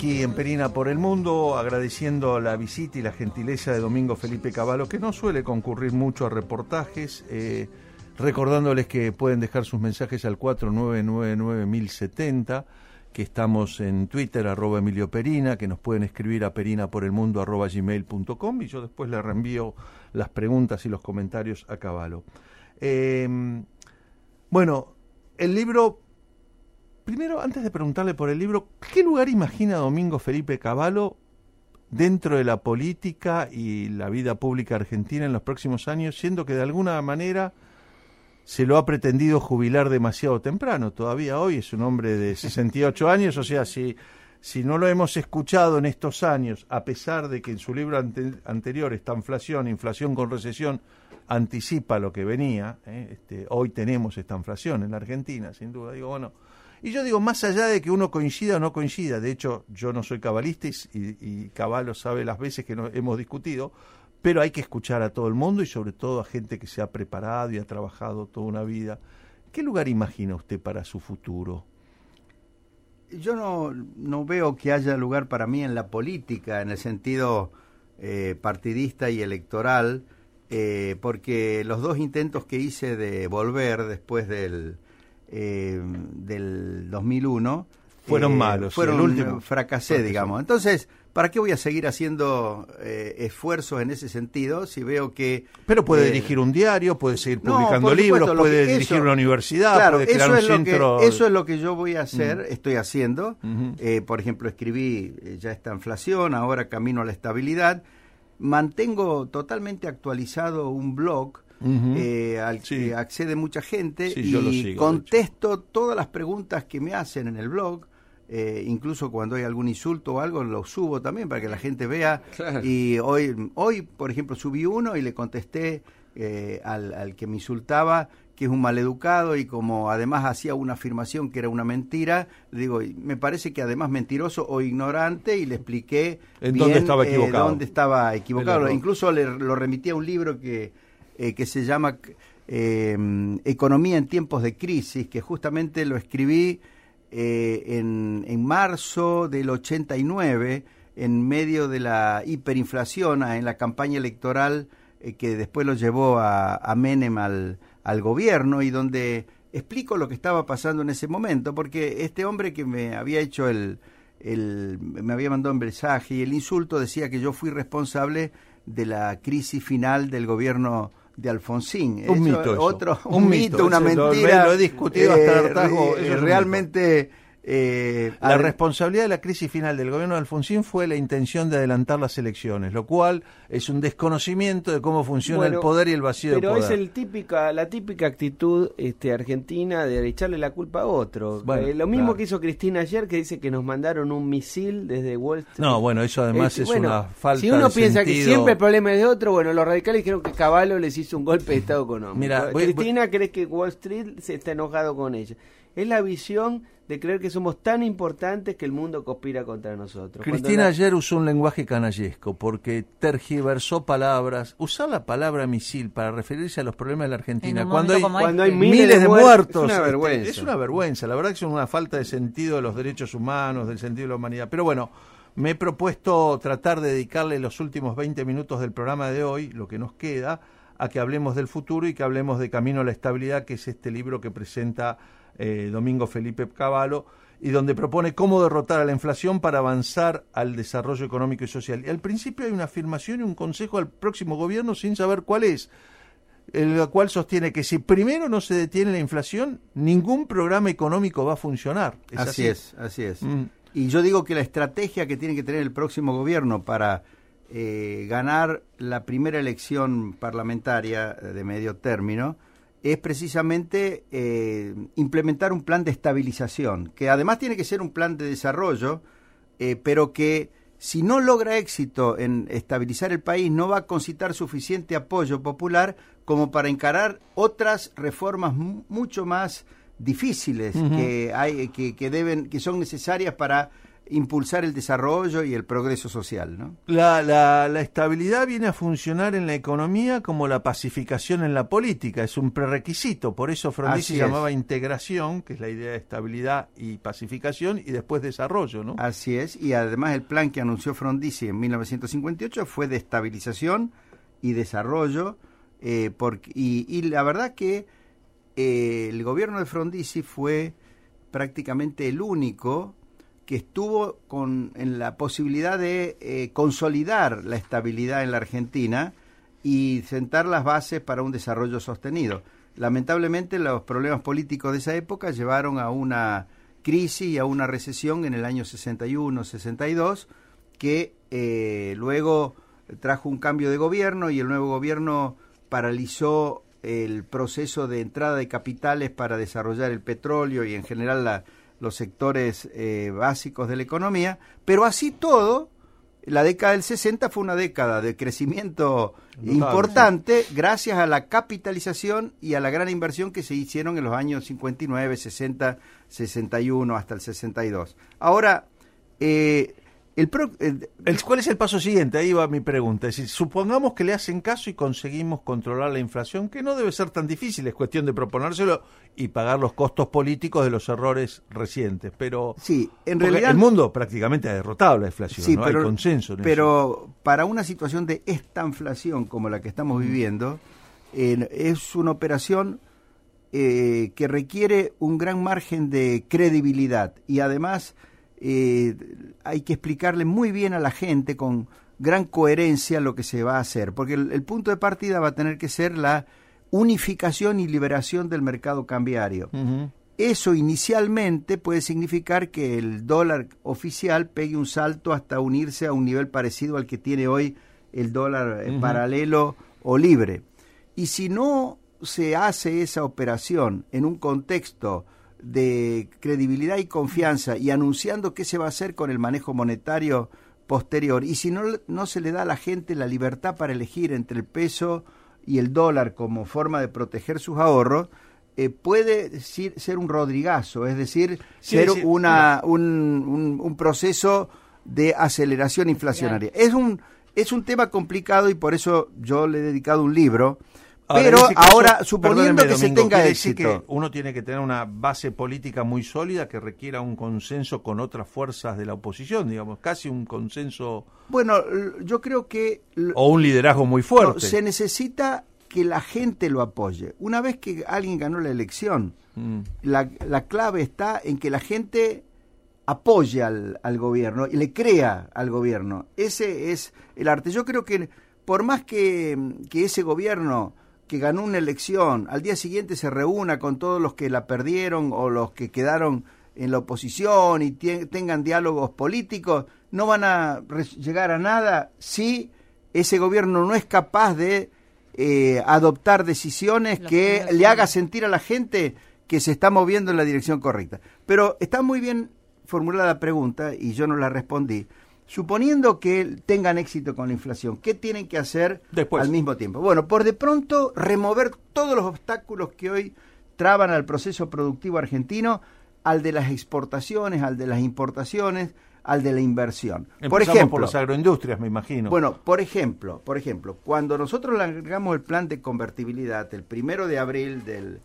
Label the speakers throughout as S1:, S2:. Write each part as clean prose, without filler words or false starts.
S1: aquí en Perina por el Mundo, agradeciendo la visita y la gentileza de Domingo Felipe Cavallo, que no suele concurrir mucho a reportajes, recordándoles que pueden dejar sus mensajes al 4999-1070, que estamos en Twitter, @Emilio Perina, que nos pueden escribir a perinaporelmundo@gmail.com y yo después le reenvío las preguntas y los comentarios a Cavallo. Bueno, el libro... Primero, antes de preguntarle por el libro, ¿qué lugar imagina Domingo Felipe Cavallo dentro de la política y la vida pública argentina en los próximos años, siendo que de alguna manera se lo ha pretendido jubilar demasiado temprano? Todavía hoy es un hombre de 68 años, o sea, si no lo hemos escuchado en estos años, a pesar de que en su libro anterior, esta inflación con recesión, anticipa lo que venía, hoy tenemos esta inflación en la Argentina, sin duda. Digo, bueno... Y yo digo, más allá de que uno coincida o no coincida, de hecho yo no soy cabalista y Cavallo sabe las veces que hemos discutido, pero hay que escuchar a todo el mundo y sobre todo a gente que se ha preparado y ha trabajado toda una vida. ¿Qué lugar imagina usted para su futuro?
S2: Yo no veo que haya lugar para mí en la política, en el sentido partidista y electoral, porque los dos intentos que hice de volver después del 2001
S1: fueron malos,
S2: fueron
S1: el último
S2: fracasé, digamos. Entonces, ¿para qué voy a seguir haciendo esfuerzos en ese sentido si veo que...
S1: Pero puede dirigir un diario, puede seguir publicando libros, puede dirigir una universidad,
S2: claro,
S1: puede crear un centro...
S2: Eso es lo que yo voy a hacer, estoy haciendo. Por ejemplo, escribí ya esta inflación, ahora camino a la estabilidad. Mantengo totalmente actualizado un blog al que accede mucha gente, y contesto todas las preguntas que me hacen en el blog, incluso cuando hay algún insulto o algo lo subo también para que la gente vea. Claro. Y hoy por ejemplo subí uno y le contesté al que me insultaba que es un maleducado, y como además hacía una afirmación que era una mentira, le digo, me parece que además mentiroso o ignorante, y le expliqué
S1: dónde estaba equivocado.
S2: Dónde estaba equivocado. Incluso lo remití a un libro que se llama Economía en tiempos de crisis, que justamente lo escribí en marzo del 89, en medio de la hiperinflación, en la campaña electoral que después lo llevó a Menem al gobierno, y donde explico lo que estaba pasando en ese momento, porque este hombre que me había hecho me había mandado un mensaje y el insulto decía que yo fui responsable de la crisis final del gobierno de Alfonsín.
S1: Un mito,
S2: un mito, una mentira.
S1: Lo he discutido hasta el hartazgo.
S2: Realmente...
S1: la responsabilidad de la crisis final del gobierno de Alfonsín fue la intención de adelantar las elecciones, lo cual es un desconocimiento de cómo funciona el poder y el vacío de poder.
S3: Pero es la típica actitud argentina de echarle la culpa a otro. Lo mismo que hizo Cristina ayer, que dice que nos mandaron un misil desde Wall Street.
S1: No, bueno, eso además es una falta de
S3: sentido. Si uno piensa
S1: sentido.
S3: que siempre el problema es de otro, bueno, los radicales dijeron que Cavallo les hizo un golpe de Estado económico.
S1: Mira,
S3: Cristina cree que Wall Street se está enojado con ella. Es la visión de creer que somos tan importantes que el mundo conspira contra nosotros.
S1: Cristina ayer usó un lenguaje canallesco porque tergiversó palabras. Usar la palabra misil para referirse a los problemas de la Argentina cuando hay miles de muertos.
S3: Es una vergüenza.
S1: Es una vergüenza. La verdad que es una falta de sentido de los derechos humanos, del sentido de la humanidad. Pero bueno, me he propuesto tratar de dedicarle los últimos 20 minutos del programa de hoy, lo que nos queda, a que hablemos del futuro y que hablemos de Camino a la Estabilidad, que es este libro que presenta Domingo Felipe Cavallo, y donde propone cómo derrotar a la inflación para avanzar al desarrollo económico y social. Y al principio hay una afirmación y un consejo al próximo gobierno sin saber cuál es, el cual sostiene que si primero no se detiene la inflación, ningún programa económico va a funcionar.
S2: Así es. Y yo digo que la estrategia que tiene que tener el próximo gobierno para ganar la primera elección parlamentaria de medio término es precisamente implementar un plan de estabilización, que además tiene que ser un plan de desarrollo, pero que si no logra éxito en estabilizar el país, no va a concitar suficiente apoyo popular como para encarar otras reformas mucho más difíciles que son necesarias para impulsar el desarrollo y el progreso social, ¿no?
S1: La estabilidad viene a funcionar en la economía como la pacificación en la política, es un prerequisito, por eso Frondizi llamaba integración, que es la idea de estabilidad y pacificación, y después desarrollo, ¿no?
S2: Así es, y además el plan que anunció Frondizi en 1958 fue de estabilización y desarrollo, y la verdad que el gobierno de Frondizi fue prácticamente el único que estuvo en la posibilidad de consolidar la estabilidad en la Argentina y sentar las bases para un desarrollo sostenido. Lamentablemente los problemas políticos de esa época llevaron a una crisis y a una recesión en el año 61-62 que luego trajo un cambio de gobierno y el nuevo gobierno paralizó el proceso de entrada de capitales para desarrollar el petróleo y en general los sectores básicos de la economía, pero así todo, la década del 60 fue una década de crecimiento importante, sí, gracias a la capitalización y a la gran inversión que se hicieron en los años 59, 60, 61 hasta el 62. Ahora,
S1: ¿cuál es el paso siguiente? Ahí va mi pregunta. Es decir, supongamos que le hacen caso y conseguimos controlar la inflación, que no debe ser tan difícil, es cuestión de proponérselo y pagar los costos políticos de los errores recientes. Pero
S2: sí, en realidad
S1: el mundo prácticamente ha derrotado la inflación, sí, ¿no? Hay consenso en eso.
S2: Pero para una situación de estanflación como la que estamos viviendo, es una operación que requiere un gran margen de credibilidad y además hay que explicarle muy bien a la gente con gran coherencia lo que se va a hacer, porque el punto de partida va a tener que ser la unificación y liberación del mercado cambiario. Uh-huh. Eso inicialmente puede significar que el dólar oficial pegue un salto hasta unirse a un nivel parecido al que tiene hoy el dólar paralelo o libre. Y si no se hace esa operación en un contexto de credibilidad y confianza y anunciando qué se va a hacer con el manejo monetario posterior, y si no se le da a la gente la libertad para elegir entre el peso y el dólar como forma de proteger sus ahorros, puede ser un rodrigazo, es decir, ser un proceso de aceleración inflacionaria. Es un tema complicado y por eso yo le he dedicado un libro. Pero ahora, suponiendo que se tenga éxito,
S1: que uno tiene que tener una base política muy sólida que requiera un consenso con otras fuerzas de la oposición, digamos, casi un consenso.
S2: Bueno, yo creo que
S1: o un liderazgo muy fuerte.
S2: No, se necesita que la gente lo apoye. Una vez que alguien ganó la elección, la clave está en que la gente apoye al gobierno y le crea al gobierno. Ese es el arte. Yo creo que por más que ese gobierno que ganó una elección, al día siguiente se reúna con todos los que la perdieron o los que quedaron en la oposición y tengan diálogos políticos, no van a llegar a nada si ese gobierno no es capaz de adoptar decisiones que le haga sentir a la gente que se está moviendo en la dirección correcta. Pero está muy bien formulada la pregunta y yo no la respondí. Suponiendo que tengan éxito con la inflación, ¿qué tienen que hacer después al mismo tiempo? Bueno, por de pronto remover todos los obstáculos que hoy traban al proceso productivo argentino, al de las exportaciones, al de las importaciones, al de la inversión.
S1: Por ejemplo, por las agroindustrias, me imagino.
S2: Bueno, por ejemplo, cuando nosotros largamos el plan de convertibilidad el 1 de abril del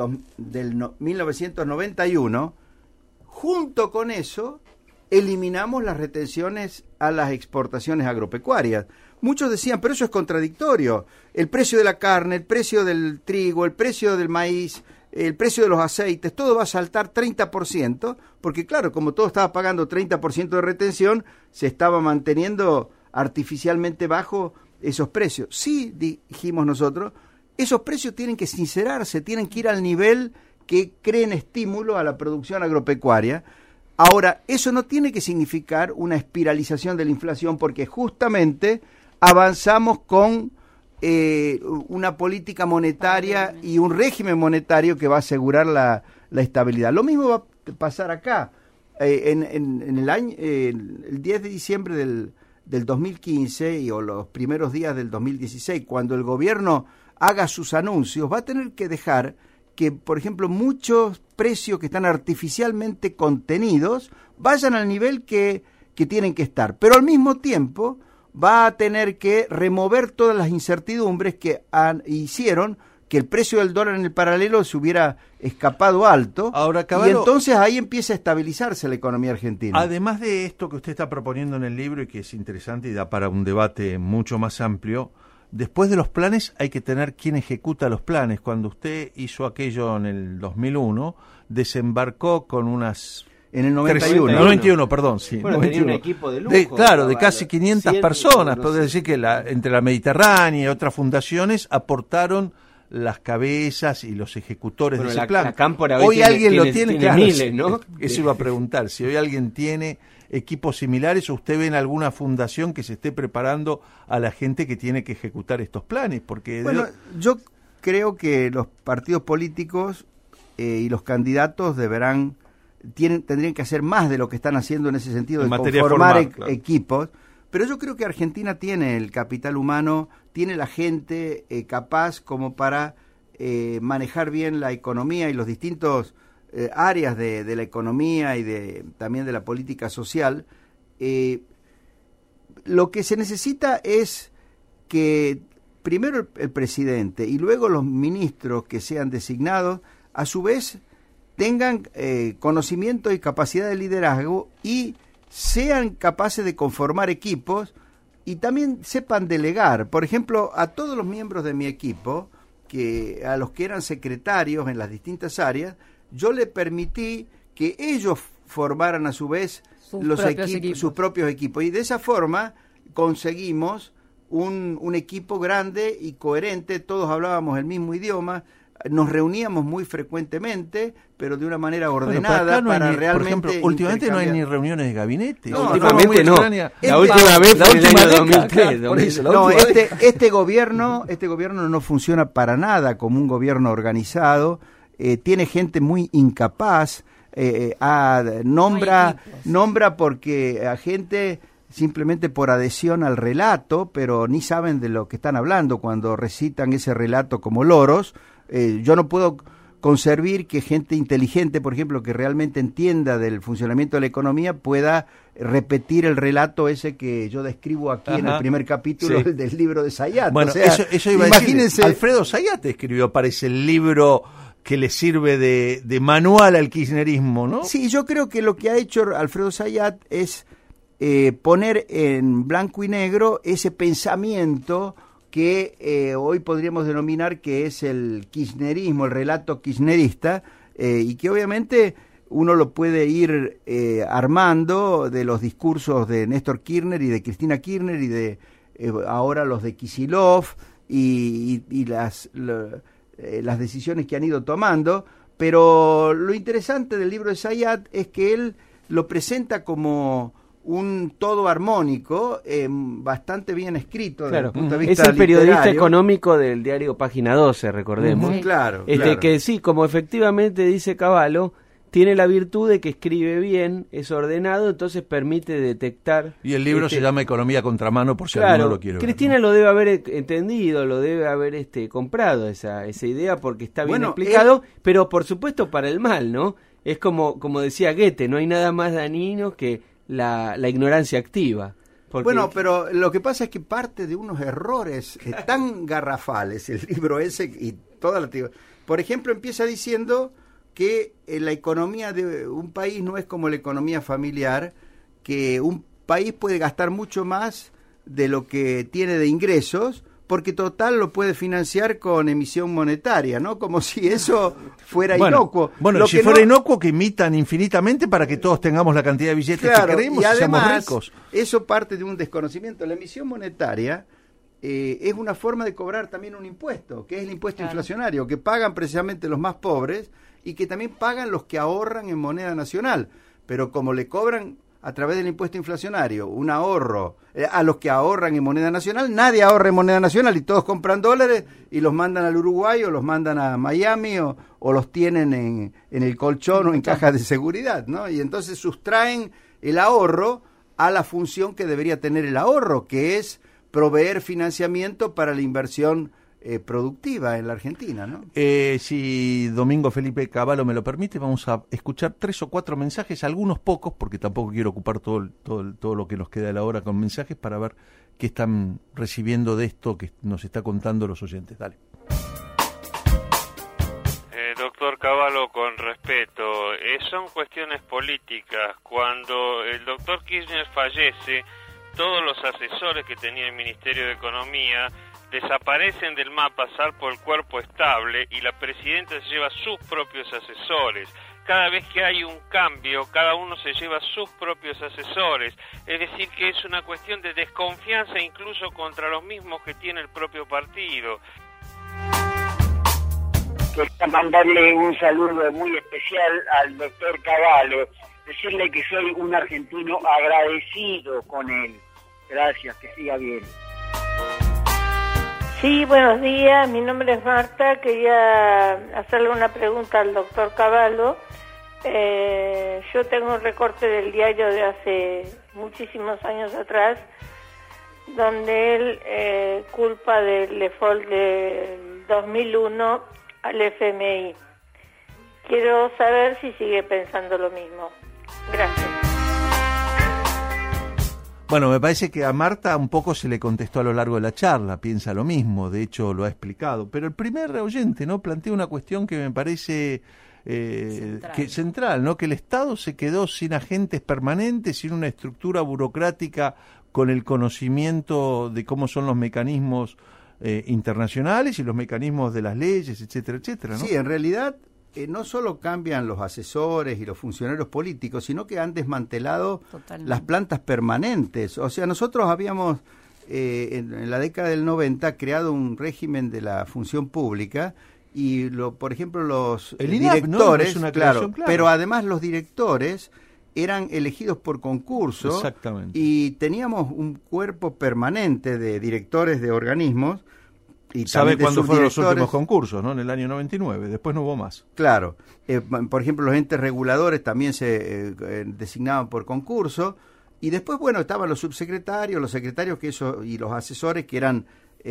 S2: 1991, junto con eso eliminamos las retenciones a las exportaciones agropecuarias. Muchos decían, pero eso es contradictorio. El precio de la carne, el precio del trigo, el precio del maíz, el precio de los aceites, todo va a saltar 30%, porque claro, como todo estaba pagando 30% de retención, se estaba manteniendo artificialmente bajo esos precios. Sí, dijimos nosotros, esos precios tienen que sincerarse, tienen que ir al nivel que creen estímulo a la producción agropecuaria. Ahora, eso no tiene que significar una espiralización de la inflación, porque justamente avanzamos con una política monetaria y un régimen monetario que va a asegurar la estabilidad. Lo mismo va a pasar acá. En el año, el 10 de diciembre del 2015 o los primeros días del 2016, cuando el gobierno haga sus anuncios, va a tener que dejar que, por ejemplo, muchos precios que están artificialmente contenidos vayan al nivel que tienen que estar. Pero al mismo tiempo va a tener que remover todas las incertidumbres que hicieron que el precio del dólar en el paralelo se hubiera escapado alto.
S1: Ahora, Cavallo,
S2: y entonces ahí empieza a estabilizarse la economía argentina.
S1: Además de esto que usted está proponiendo en el libro y que es interesante y da para un debate mucho más amplio, después de los planes hay que tener quien ejecuta los planes. Cuando usted hizo aquello en el 2001, desembarcó con unas...
S2: En el 91.
S1: 91, perdón, sí.
S3: Bueno,
S1: 91.
S3: tenía un equipo de lujo.
S1: Claro, de casi 500 personas.
S3: No
S1: Puedo decir que entre la Mediterránea y otras fundaciones aportaron las cabezas y los ejecutores de ese plan.
S3: La Cámpora
S1: hoy alguien lo tiene, claro,
S3: miles, ¿no?
S1: Eso iba a preguntar, si hoy alguien tiene equipos similares o usted ve en alguna fundación que se esté preparando a la gente que tiene que ejecutar estos planes, porque...
S2: Bueno, yo creo que los partidos políticos y los candidatos tendrían que hacer más de lo que están haciendo en ese sentido, de conformar equipos. Pero yo creo que Argentina tiene el capital humano, tiene la gente capaz como para manejar bien la economía y los distintos áreas de la economía y también de la política social. Lo que se necesita es que primero el presidente y luego los ministros que sean designados, a su vez, tengan conocimiento y capacidad de liderazgo y sean capaces de conformar equipos y también sepan delegar. Por ejemplo, a todos los miembros de mi equipo, a los que eran secretarios en las distintas áreas, yo le permití que ellos formaran a su vez sus propios equipos. Y de esa forma conseguimos un equipo grande y coherente, todos hablábamos el mismo idioma, nos reuníamos muy frecuentemente, pero de una manera ordenada, para realmente...
S1: Por ejemplo, últimamente no hay ni reuniones de gabinete.
S3: No, últimamente no. La última vez fue en el año 2003.
S2: No, este gobierno no funciona para nada como un gobierno organizado. Tiene gente muy incapaz. Nombra porque a gente simplemente por adhesión al relato, pero ni saben de lo que están hablando cuando recitan ese relato como loros. Yo no puedo concebir que gente inteligente, por ejemplo, que realmente entienda del funcionamiento de la economía, pueda repetir el relato ese que yo describo aquí en el primer capítulo del libro de Zayat.
S1: Bueno,
S2: o sea,
S1: eso iba a decir. Alfredo Zayat escribió, parece, el libro que le sirve de manual al kirchnerismo, ¿no?
S2: Sí, yo creo que lo que ha hecho Alfredo Zayat es poner en blanco y negro ese pensamiento que hoy podríamos denominar que es el kirchnerismo, el relato kirchnerista, y que obviamente uno lo puede ir armando de los discursos de Néstor Kirchner y de Cristina Kirchner y de ahora los de Kicillof y las decisiones que han ido tomando, pero lo interesante del libro de Zayat es que él lo presenta como un todo armónico, bastante bien escrito desde el punto de vista
S3: es el periodista
S2: literario.
S3: Económico del diario Página 12, recordemos.
S2: Claro.
S3: Que sí, como efectivamente dice Cavallo, tiene la virtud de que escribe bien, es ordenado, entonces permite detectar...
S1: Y el libro se llama Economía Contramano, por si alguno lo quiere ver.
S3: Cristina lo debe haber entendido, lo debe haber comprado esa idea porque está bien explicado, pero por supuesto para el mal, ¿no? Es como decía Goethe, no hay nada más dañino que la ignorancia activa.
S2: Bueno, pero lo que pasa es que parte de unos errores tan garrafales, el libro ese y toda la... Por ejemplo, empieza diciendo que la economía de un país no es como la economía familiar, que un país puede gastar mucho más de lo que tiene de ingresos, porque total lo puede financiar con emisión monetaria, ¿no? Como si eso fuera inocuo.
S1: Bueno, si fuera inocuo, que emitan infinitamente para que todos tengamos la cantidad de billetes que queremos y además, seamos ricos.
S2: Eso parte de un desconocimiento. La emisión monetaria es una forma de cobrar también un impuesto, que es el impuesto inflacionario, que pagan precisamente los más pobres y que también pagan los que ahorran en moneda nacional. Pero como le cobran a través del impuesto inflacionario un ahorro a los que ahorran en moneda nacional, nadie ahorra en moneda nacional y todos compran dólares y los mandan al Uruguay o los mandan a Miami o los tienen en el colchón o en cajas de seguridad, ¿no? Y entonces sustraen el ahorro a la función que debería tener el ahorro, que es proveer financiamiento para la inversión productiva en la Argentina, ¿no?
S1: Si Domingo Felipe Cavallo me lo permite, vamos a escuchar 3 o 4 mensajes, algunos pocos, porque tampoco quiero ocupar todo lo que nos queda de la hora con mensajes, para ver qué están recibiendo de esto que nos está contando los oyentes. Dale.
S4: Doctor Cavallo, con respeto, son cuestiones políticas. Cuando el doctor Kirchner fallece, todos los asesores que tenía el Ministerio de Economía desaparecen del mapa, salvo el cuerpo estable, y la presidenta se lleva sus propios asesores. Cada vez que hay un cambio, cada uno se lleva sus propios asesores. Es decir, que es una cuestión de desconfianza incluso contra los mismos que tiene el propio partido.
S5: Quería mandarle un saludo muy especial al doctor Cavallo, decirle que soy un argentino agradecido con él. Gracias, que siga bien.
S6: Sí, buenos días, mi nombre es Marta, quería hacerle una pregunta al doctor Cavallo. Yo tengo un recorte del diario de hace muchísimos años atrás, donde él culpa del default del 2001 al FMI. Quiero saber si sigue pensando lo mismo. Gracias.
S1: Bueno, me parece que a Marta un poco se le contestó a lo largo de la charla, piensa lo mismo, de hecho lo ha explicado, pero el primer oyente, ¿no?, plantea una cuestión que me parece central, ¿no?, que el Estado se quedó sin agentes permanentes, sin una estructura burocrática con el conocimiento de cómo son los mecanismos internacionales y los mecanismos de las leyes, etcétera, etcétera, ¿no?
S2: Sí, en realidad no solo cambian los asesores y los funcionarios políticos, sino que han desmantelado las plantas permanentes. O sea, nosotros habíamos en la década del 90 creado un régimen de la función pública y, por ejemplo, los
S1: INAP,
S2: directores,
S1: ¿no?
S2: claro, pero además los directores eran elegidos por concurso.
S1: Exactamente.
S2: Y teníamos un cuerpo permanente de directores de organismos. Y
S1: ¿sabe cuándo fueron los últimos concursos? ¿No? En el año 99, después no hubo más.
S2: Claro, por ejemplo, los entes reguladores también se designaban por concurso, y después, bueno, estaban los subsecretarios, los secretarios y los asesores que eran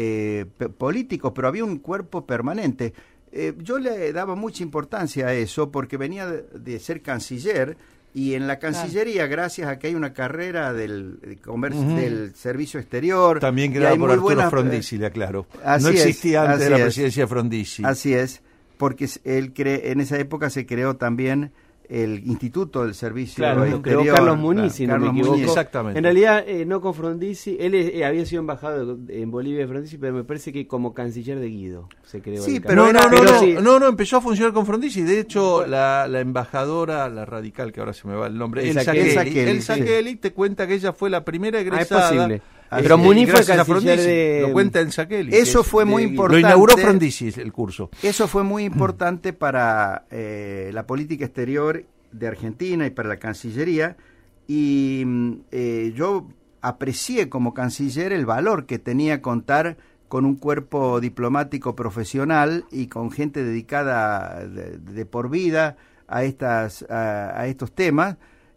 S2: políticos, pero había un cuerpo permanente. Yo le daba mucha importancia a eso porque venía de ser canciller, y en la Cancillería, gracias a que hay una carrera del servicio exterior...
S1: También quedaba por Arturo Frondizi, le aclaro. No existía antes de la presidencia de Frondizi.
S2: Así es, porque en esa época se creó también el Instituto del Servicio Exterior.
S3: Creó Carlos Muniz, si no me equivoco.
S1: Exactamente.
S3: En realidad, no con Frondizi, él había sido embajador en Bolivia de Frondizi, pero me parece que como canciller de Guido se creó.
S2: Sí,
S1: pero no, empezó a funcionar con Frondizi. De hecho, la embajadora, la radical, que ahora se me va el nombre, Elsa Kelly, te cuenta que ella fue la primera egresada.
S3: Es posible. Pero Muniz fue canciller de...
S1: Lo cuenta Elsa Kelly.
S2: Eso fue muy importante.
S1: Lo inauguró Frondizi el curso.
S2: Eso fue muy importante para la política exterior de Argentina y para la Cancillería. Y yo aprecié como canciller el valor que tenía contar con un cuerpo diplomático profesional y con gente dedicada de por vida a estos temas.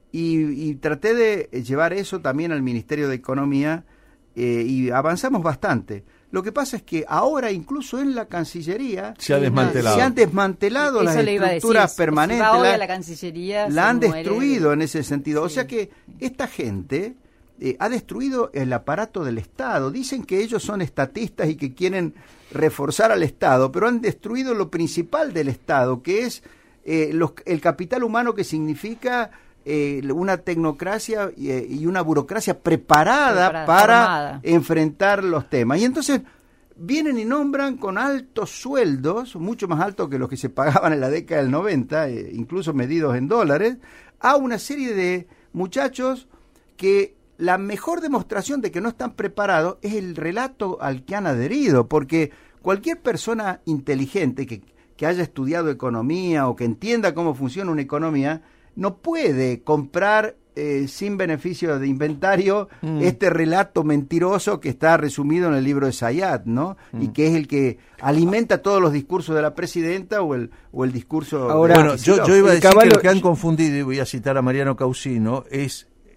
S2: Y traté de llevar eso también al Ministerio de Economía. Y avanzamos bastante. Lo que pasa es que ahora incluso en la Cancillería
S1: se han desmantelado
S2: las estructuras permanentes.
S7: Si va a la Cancillería,
S2: la han destruido en ese sentido. Sí. O sea que esta gente ha destruido el aparato del Estado. Dicen que ellos son estatistas y que quieren reforzar al Estado, pero han destruido lo principal del Estado, que es el capital humano, que significa una tecnocracia y una burocracia preparada para enfrentar los temas. Y entonces vienen y nombran con altos sueldos, mucho más altos que los que se pagaban en la década del 90, incluso medidos en dólares, a una serie de muchachos que la mejor demostración de que no están preparados es el relato al que han adherido, porque cualquier persona inteligente que haya estudiado economía o que entienda cómo funciona una economía no puede comprar sin beneficio de inventario este relato mentiroso que está resumido en el libro de Zayat, ¿no? Y que es el que alimenta todos los discursos de la presidenta o el discurso...
S1: Ahora, bueno, yo iba a decir que lo que han confundido, y voy a citar a Mariano Causino, es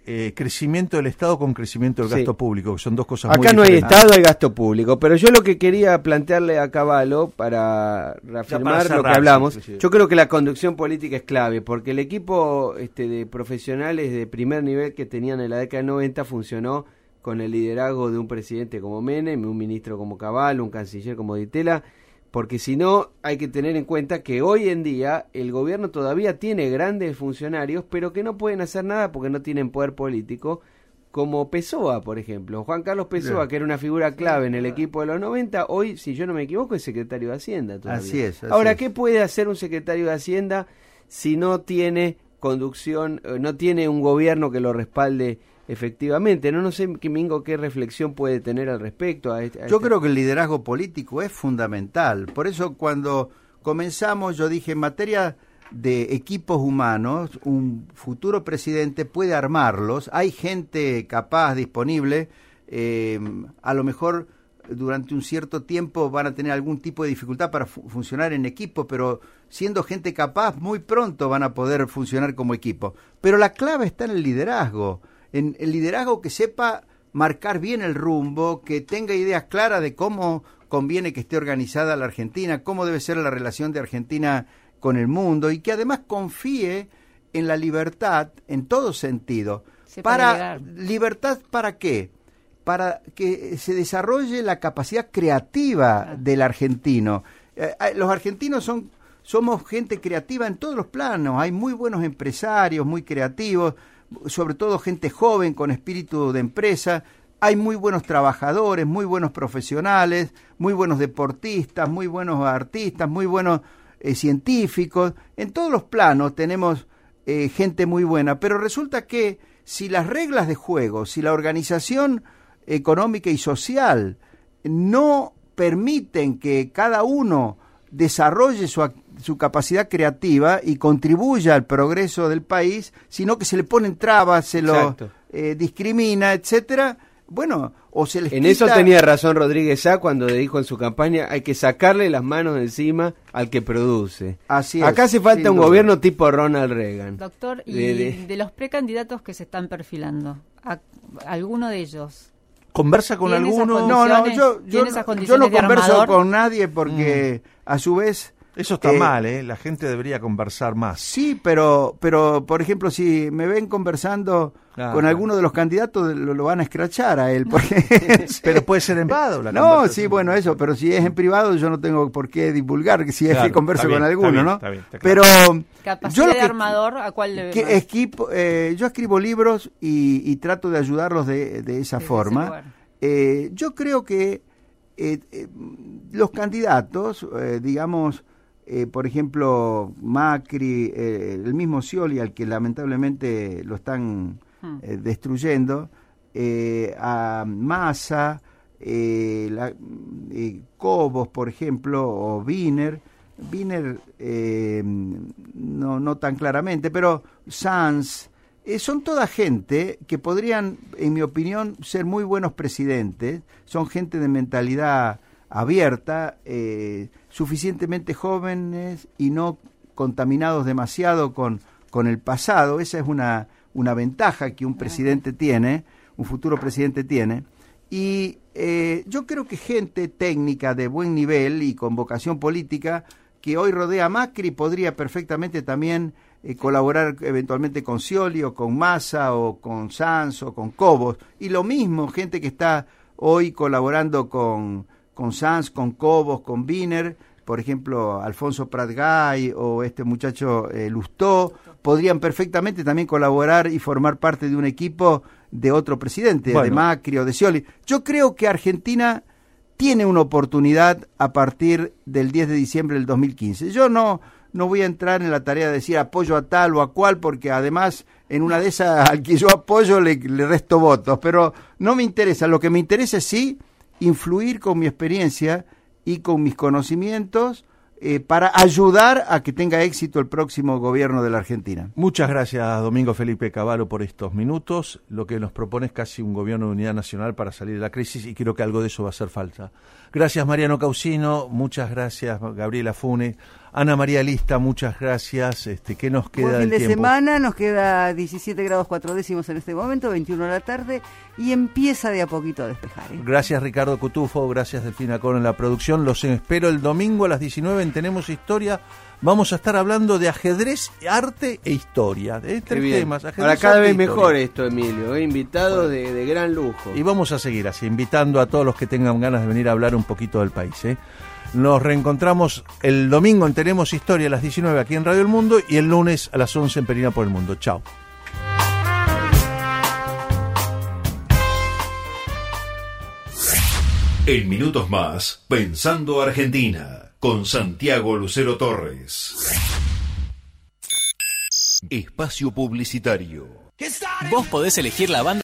S1: crecimiento del Estado con crecimiento del gasto público, que son dos cosas muy
S3: diferentes. Acá no hay
S1: diferentes.
S3: Estado, hay gasto público, pero yo lo que quería plantearle a Cavallo para reafirmar
S1: cerrar,
S3: lo que hablamos,
S1: sí.
S3: yo creo que la conducción política es clave, porque el equipo de profesionales de primer nivel que tenían en la década del 90 funcionó con el liderazgo de un presidente como Menem, un ministro como Cavallo, un canciller como Di Tella, porque si no hay que tener en cuenta que hoy en día el gobierno todavía tiene grandes funcionarios, pero que no pueden hacer nada porque no tienen poder político, como Pessoa, por ejemplo. Juan Carlos Pessoa, que era una figura clave en el equipo de los 90, hoy, si yo no me equivoco, es secretario de Hacienda todavía.
S2: Así es.
S3: Ahora, ¿qué puede hacer un secretario de Hacienda si no tiene conducción, no tiene un gobierno que lo respalde efectivamente? No sé, Mingo, qué reflexión puede tener al respecto.
S2: Yo creo que el liderazgo político es fundamental. Por eso cuando comenzamos yo dije, en materia de equipos humanos, un futuro presidente puede armarlos. Hay gente capaz, disponible. A lo mejor durante un cierto tiempo van a tener algún tipo de dificultad para funcionar en equipo, pero siendo gente capaz, muy pronto van a poder funcionar como equipo. Pero la clave está en el liderazgo. En el liderazgo que sepa marcar bien el rumbo, que tenga ideas claras de cómo conviene que esté organizada la Argentina, cómo debe ser la relación de Argentina con el mundo, y que además confíe en la libertad en todo sentido. ¿Libertad para qué? Para que se desarrolle la capacidad creativa del argentino. Los argentinos somos gente creativa en todos los planos. Hay muy buenos empresarios, muy creativos, sobre todo gente joven con espíritu de empresa. Hay muy buenos trabajadores, muy buenos profesionales, muy buenos deportistas, muy buenos artistas, muy buenos científicos. En todos los planos tenemos gente muy buena, pero resulta que si las reglas de juego, si la organización económica y social no permiten que cada uno desarrolle su capacidad creativa y contribuya al progreso del país, sino que se le ponen trabas, se lo discrimina, etcétera. Bueno, o se les quita...
S3: eso tenía razón Rodríguez Sá cuando dijo en su campaña, hay que sacarle las manos de encima al que produce.
S2: Así es.
S3: Acá hace falta un gobierno tipo Ronald Reagan.
S7: Doctor, y de los precandidatos que se están perfilando, ¿alguno de ellos
S1: conversa con alguno?
S2: No, yo no converso con nadie porque a su vez...
S1: Eso está mal, la gente debería conversar más.
S2: Sí, pero por ejemplo, si me ven conversando con alguno de los candidatos, lo van a escrachar a él. Porque,
S1: pero puede ser en privado.
S2: No, sí, bueno, eso, pero si es en privado, yo no tengo por qué divulgar que si es que converso con alguno, ¿no?
S1: Está claro.
S2: Pero
S7: capacidad de armador, ¿a cuál le
S2: yo escribo libros y trato de ayudarlos de esa forma. Yo creo que los candidatos, digamos... por ejemplo, Macri, el mismo Scioli, al que lamentablemente lo están destruyendo, a Massa, Cobos, por ejemplo, o Wiener, no tan claramente, pero Sanz, son toda gente que podrían, en mi opinión, ser muy buenos presidentes, son gente de mentalidad abierta, suficientemente jóvenes y no contaminados demasiado con el pasado. Esa es una ventaja que un presidente tiene, un futuro presidente tiene. Y yo creo que gente técnica de buen nivel y con vocación política que hoy rodea a Macri podría perfectamente también colaborar eventualmente con Scioli o con Massa o con Sanz o con Cobos. Y lo mismo, gente que está hoy colaborando con Sanz, con Cobos, con Wiener, por ejemplo, Alfonso Prat-Gay o este muchacho Lustó, podrían perfectamente también colaborar y formar parte de un equipo de otro presidente, de Macri o de Scioli. Yo creo que Argentina tiene una oportunidad a partir del 10 de diciembre del 2015. Yo no voy a entrar en la tarea de decir apoyo a tal o a cual, porque además en una de esas al que yo apoyo le resto votos, pero no me interesa. Lo que me interesa es sí influir con mi experiencia y con mis conocimientos para ayudar a que tenga éxito el próximo gobierno de la Argentina.
S1: Muchas gracias, Domingo Felipe Cavallo, por estos minutos. Lo que nos propone es casi un gobierno de unidad nacional para salir de la crisis y creo que algo de eso va a hacer falta. Gracias, Mariano Causino. Muchas gracias, Gabriela Fune. Ana María Lista, muchas gracias. ¿Qué nos queda
S8: Buen fin
S1: del
S8: de
S1: tiempo?
S8: semana, nos queda 17 grados 4 décimos en este momento, 21 de la tarde, y empieza de a poquito a despejar.
S1: Gracias Ricardo Cutufo, gracias Delfina Con en la producción. Los espero el domingo a las 19 en Tenemos Historia. Vamos a estar hablando de ajedrez, arte e historia. De tres temas. Ajedrez,
S3: ahora cada vez
S1: arte e
S3: mejor
S1: historia.
S3: esto, Emilio. Invitados de gran lujo.
S1: Y vamos a seguir así, invitando a todos los que tengan ganas de venir a hablar un poquito del país. Nos reencontramos el domingo en Tenemos Historia a las 19 aquí en Radio El Mundo y el lunes a las 11 en Perina por el Mundo. Chao.
S9: En minutos más, Pensando Argentina, con Santiago Lucero Torres. Espacio publicitario.
S10: Vos podés elegir la banda